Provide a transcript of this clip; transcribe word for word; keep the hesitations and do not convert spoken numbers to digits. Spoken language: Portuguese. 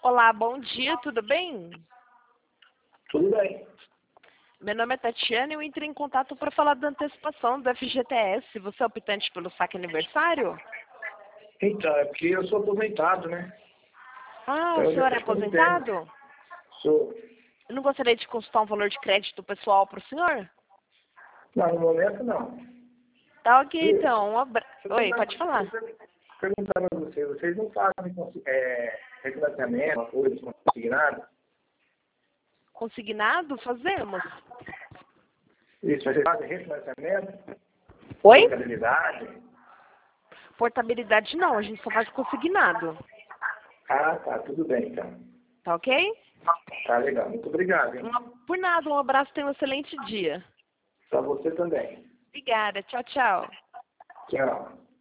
Olá, bom dia, tudo bem? Tudo bem. Meu nome é Tatiana e eu entrei em contato para falar da antecipação do F G T S. Você é optante pelo saque aniversário? Então, é porque eu sou aposentado, né? Ah, Então, o eu senhor é depois que eu não tenho. aposentado? Sou. Eu não gostaria de consultar um valor de crédito pessoal para o senhor? Não, no momento não. Tá ok, Viu? então. Um abra... Deixa eu Oi, perguntar pode falar. deixa eu perguntar para vocês, vocês não fazem consi- é, refinanciamento, uma coisa consignado? Consignado? Fazemos. Isso, vocês fazem refinanciamento? Oi? Portabilidade? Portabilidade não, a gente só faz consignado. Ah, tá, tudo bem, então. Tá ok? Tá legal, muito obrigado, hein? Uma... Por nada, um abraço, tenha um excelente dia. Para você também. Obrigada, tchau, tchau. Tchau.